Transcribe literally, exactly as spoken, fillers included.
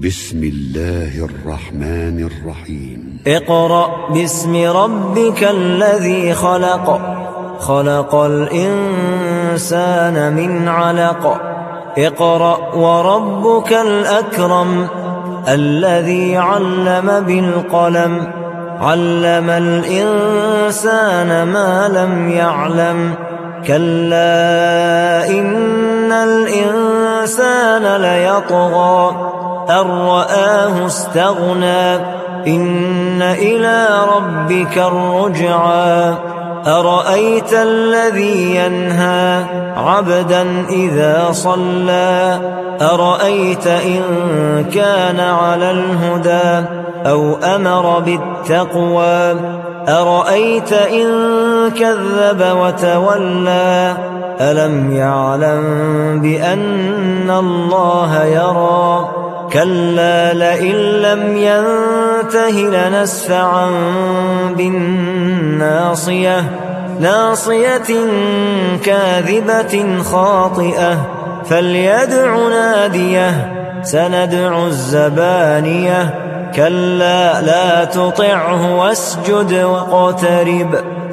بسم الله الرحمن الرحيم اقرأ باسم ربك الذي خلق خلق الإنسان من علق اقرأ وربك الأكرم الذي علم بالقلم علم الإنسان ما لم يعلم كلا إن الإنسان ليطغى أن رآه استغنى إن إلى ربك الرجعى أرأيت الذي ينهى عبدا إذا صلى أرأيت إن كان على الهدى أو أمر بالتقوى أرأيت إن كذب وتولى ألم يعلم بأن الله يرى كلا لئن لم ينته لنسفعا بالناصية ناصية كاذبة خاطئة فليدع ناديه سندع الزبانية كلا لا تطعه واسجد واقترب